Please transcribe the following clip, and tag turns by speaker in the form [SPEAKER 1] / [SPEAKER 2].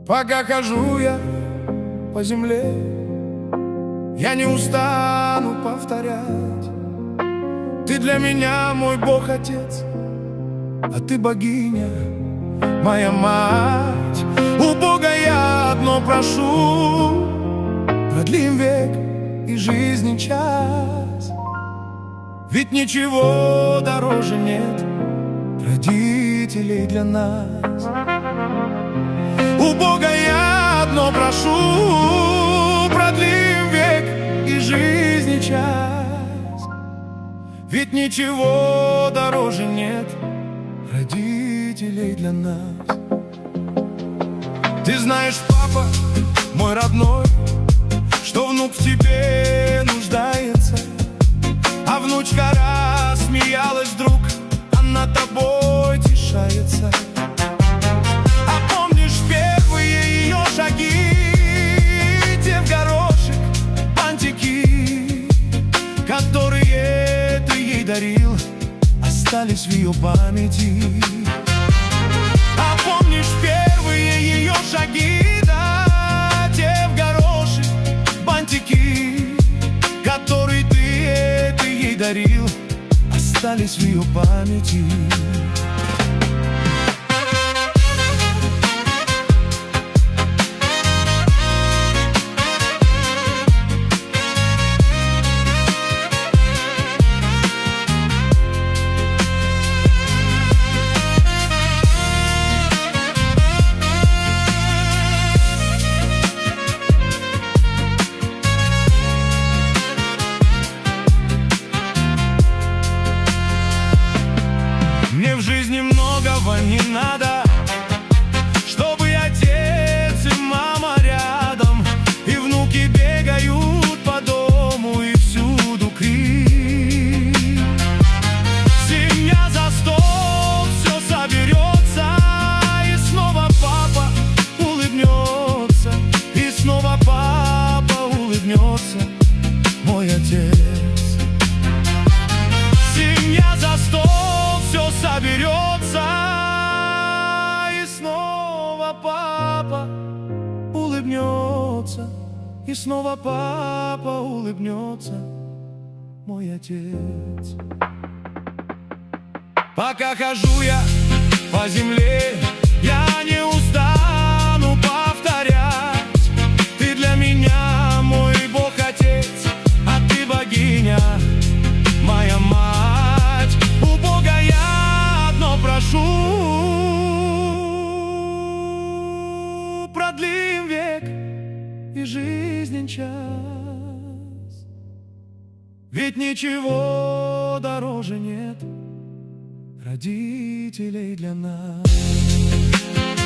[SPEAKER 1] Пока хожу я по земле, я не устану повторять: ты для меня мой Бог-Отец, а ты богиня, моя мать. У Бога я одно прошу: продли им век и жизни час. Ведь ничего дороже нет родителей для нас. У Бога я одно прошу: продли им век и жизни час. Ведь ничего дороже нет родителей для нас. Ты знаешь, папа, мой родной, что внук в тебе нуждается. А внучка рассмеялась вдруг, она тобой тешается. А помнишь первые ее шаги, те в горошек бантики, которые ты ей дарил, остались в ее памяти. А помнишь первые ее шаги, да, те в горошек бантики, которые ты ей дарил, остались в ее памяти. Мне в жизни многого не надо, чтобы отец и мама рядом, и внуки бегают по дому, и всюду крик. Семья за стол, все соберется, и снова папа улыбнется, и снова папа улыбнется, мой отец. Семья за стол, все соберется, и снова папа улыбнется, и снова папа улыбнется, мой отец. Пока хожу я по земле, я не устану повторять: ты для меня мой Бог-Отец, а ты богиня, моя мать. У Бога я одно прошу: продли им век и жизнен час. Ведь ничего дороже нет родителей для нас.